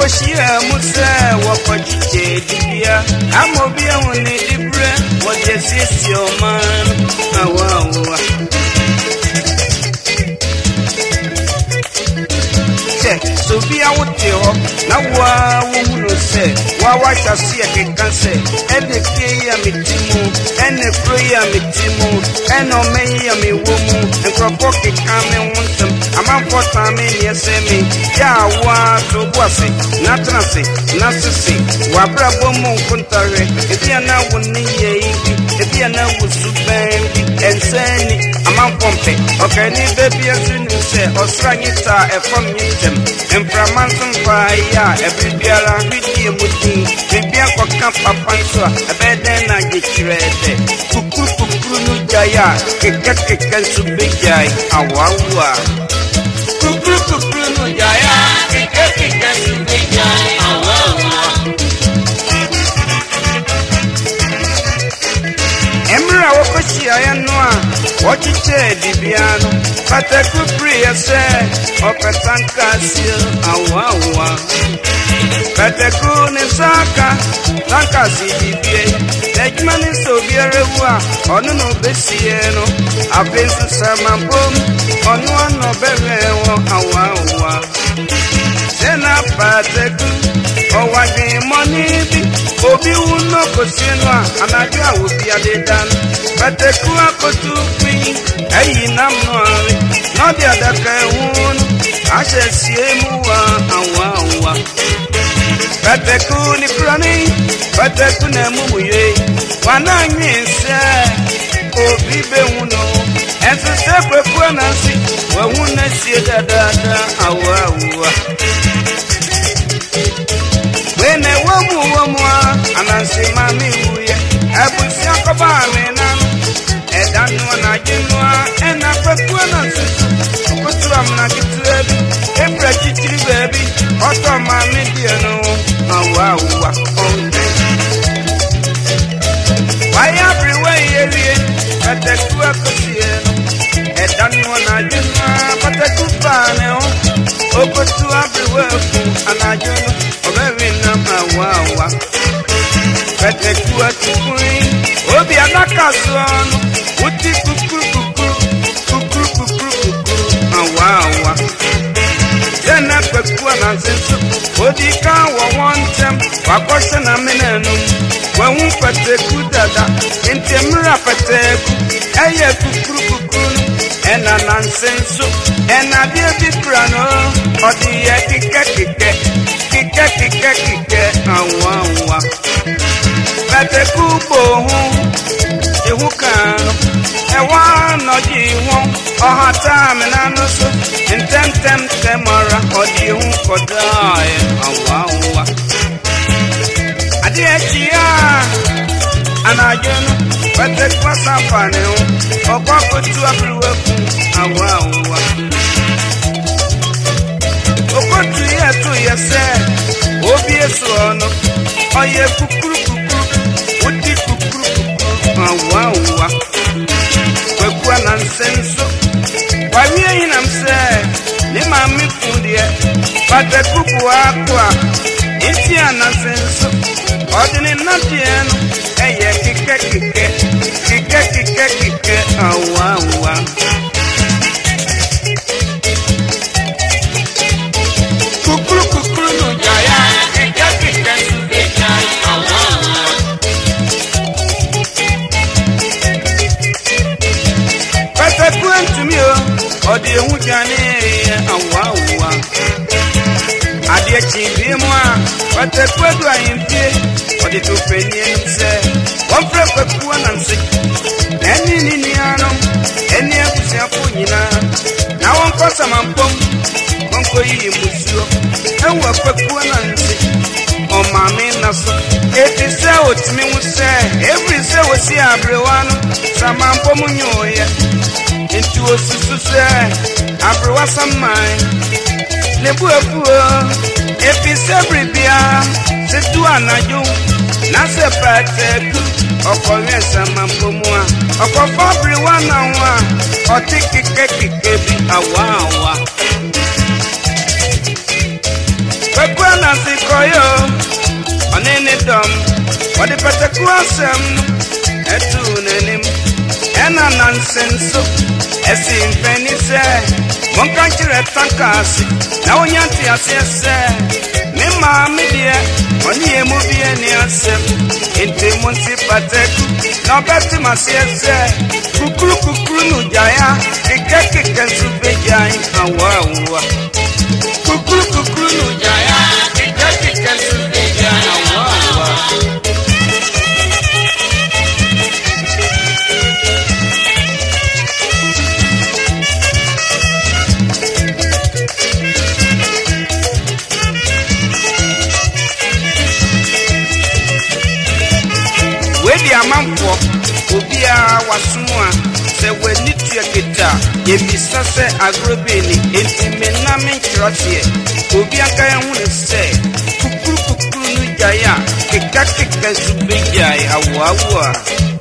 Wakoshia Musa, Wakochia, Amobia when it bread, what is your man? So be out there, now woman say, Wawa shall see a can say, and the prayer me Timu, and the prayer me Timu, and no may woman, and Kropoki come and want them. I'm out for time in your semi, Yawa to Bossy, Natrasi, Nassisi, Wabra Bomo Kuntare, if you are now with me, if you are now with Subangi, and Sani, I'm out pumping, okay, need baby as soon as say, or Srangita, a from them. And from Manson Fire, every beer and video would be the beer for Camp Papanso, a bed then I get you ready. Kuku Jaya, Kaka Subijay, Awawa. Kuku Jaya, Kaka Subijay, Awawa. Emra Wakoshia Noa, what you say, Dibiano, but I could pray a say, Opatanka Sil, Awawa. But the Kun and Saka, Tanka CDBA, Edman is so very well, on no Bessiano, I've been to Saman Boom, on one of Bevel, Awawa. Then up at the Kun, or what game money. Obi uno kosino anajua ubi adedan Bate kuwa kotupi Eyi namnoari Nodi adaka unu Ashe siemu wa awa Bate kuni prani Bate kune mumuye Wananyese Obi be uno Ense sekwe kwa nasi Wahune siye dadada awa Wene wamu anansi mami uye Ebusi akoba amenano Edanu anajinua Ena kwekwe nansisu Kutu amna kituebi Ebra chitiri baby Oto mami dieno Awa Why everywhere yelie Katekua kosieno Edanu anajinua Patekupane Okutu everywhere Anajinua Wawa Pete kuwa tukui Obi anaka suano Uti kukuru Wawa Jena kwekua na zinsu Odika wa wantem Wakosha na minenu Wewu pete kudada Intemra pete ku Eye kukuru Ena nansensu Ena biebi prano Odi ye kike Kike, awa. Bate kubo hu, ehukano. Ewa no jiwon, ohata menanusu. Intentem temara, odi hu kodai, awa. Adi echia, anajeno. Bate kwa safane hu, okwa kutu abriweku, awa. Okotu yetu yese Obi esuono Oye kukuru Uti kukuru Awa Kwekua na nsenso Wamie inamse Lima mifundie Pate kuku wakwa Iti anasenso Odini natieno Eye kike Awa Kukuru no jaya, kika subijay, awa. Pete kuentu miyo, odi ehujane, awa. Adi echibi mwa, pete kwedu ayimtie, odi tupenye nse. Wamfre kwekua nansi, eni niniano, eni ekusi hapo nyina. Na wankosa mampomu. Konko yi musio Ewa kwekua nansi Omami naso Eti se otimi wuse Every se wasi abrewano Samampo munyoye Intu osusu se Abrewa samai Nebu efuo Epi se bribia Se tu anajo Nase pateku Okoye samampo mua Okofo brewana wa Oti kike bi awa Kwekua nansi dom what the pataku asem etu nenim ena nonsense esim feni se monkan kire tankasi na onyanti ase se me ma me die oni emu bi eni asem enti monti pataku na beti mase se kukuru kukuru nu jaya keke sube jai awawa kukuru kukuru nu jaya keke sube jai awawa wedi amampo obia wasumwa se weni tuaketa yebisa se agrobeni enti mename nchrotie obia kan hu ne se kukuru nu jaya keka zubejai awawa